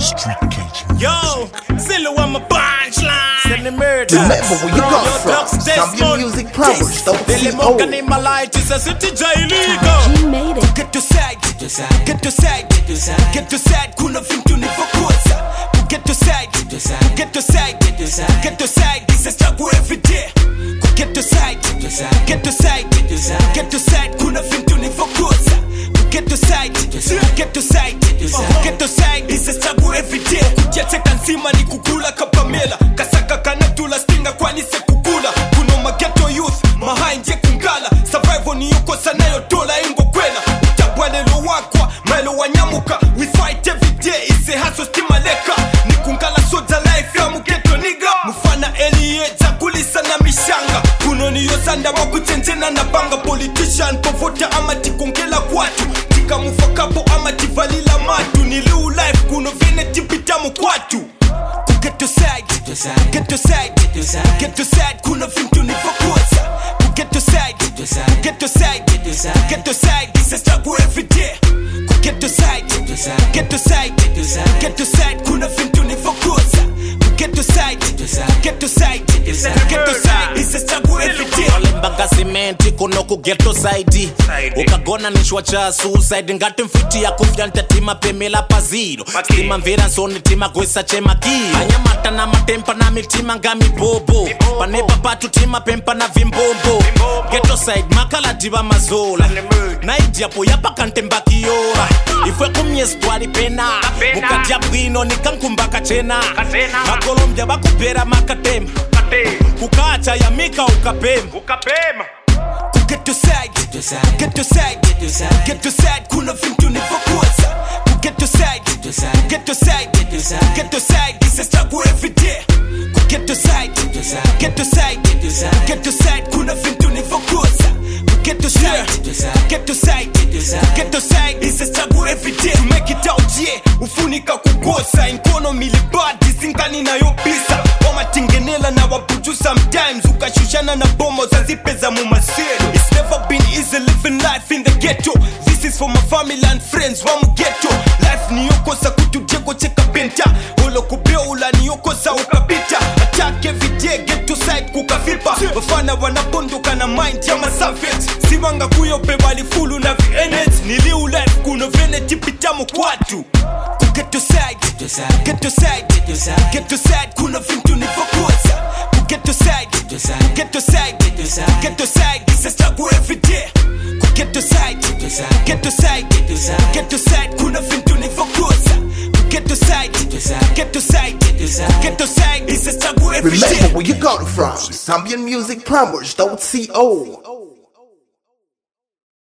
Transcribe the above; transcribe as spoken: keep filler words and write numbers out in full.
Yo, Zilla on my punchline. Send the murder. Remember where you come from. Zambia Music Plumbers, don't see old. My light is a city illegal. He made it. Get to side, get to side, get to side, get to side. Kuna vintu ni vakosa. Get to side, get to side, get to side, get to side. This is struggle every day. Get to side, get to side, get to side, get to side. Kuna vintu ni vakosa. Get to side, get to side, get to side. This is struggle every day. Kujateka nzima ni kukula kapamela. Kasaka kanatula stinga kwani se kukula. Kuno mageto youth, mahai nje kungala. Survival ni yuko sanayo dola ingo kwela. Utabwanelo wakwa, mailo wanyamuka. We fight every day, ise haso stima leka. Ni kungala soja life ya mugeto niga. Mufana eliyeja kulisa na mishanga. Kuno ni yosanda wakuchenjena na banga. Politician povota ama tikongela kwatu. Tika mufakapo ama tivalila matu. Ni liu life kuno vene tipita mukwatu. Get to side, get to side, get to side, get to side. Kuna vintu ni vakosa. Get to side, get to side, get to side, get to side. This is struggle every day. Get to side, get to side, get to side, get to side. Kuna vintu ni vakosa. Get to side, get to side, get to side, get to side. This is struggle every day. Mbanga cement kuno ku get to side. Ukagona nishwa cha suicide ngati mfiti ya kufya ntatima pemela paziro. Stima mvera nsoni tima gwesa chema ki. Anyamata na matempa na mitima ngami bobo. Panepa patu tima pempa na vimbombo. Get to side makala diva mazola. Na idiapo yapa kantemba kiora. Ifwe kumye stwari pena. Mukadia bwino nikankumbaka chena. Makolombia bakupera makatema. Kukacha ya mika ukapema. Ukapema. Get to side, get to side, get to side, get to side. Kuna vintu ni vakosa. Get to side, get to side, get to side, get to side. This is struggle every day. Get to side, get to side, get to side, get to side. Kuna vintu ni vakosa. Get to side, get to side, get to side. This is struggle every day. To make it out, yeah. Ufunika kukosa. Inkono milibadi sinkani na yopisa. Wama tingenela na wabuju sometimes. Ukashushana na bomo za zipeza mumasero. It's never been easy living life in the ghetto. This is for my family and friends. Wamu ghetto. Life ni yokosa kutujeko cheka penta. Holo kubeula ni yokosa ukapita. Attack every day, get to side kukafipa. Wafana wanapondoka na mind ya masavage. Siwanga kuyo pebali fulu na V-N-H. Niliu life kuno vene tipita mukwatu. Get to side, get to side, get to side, get to side. Kuna vintu ni vakosa. Get to side, get to side, get to side, get to side. This is struggle every day. Get to side, get to side, get to side, get to side. Kuna vintu ni vakosa. Get to side, get to side, get to side, get to side. This is struggle every day. Remember where you come from. Zambia Music Plumbers, don't see old.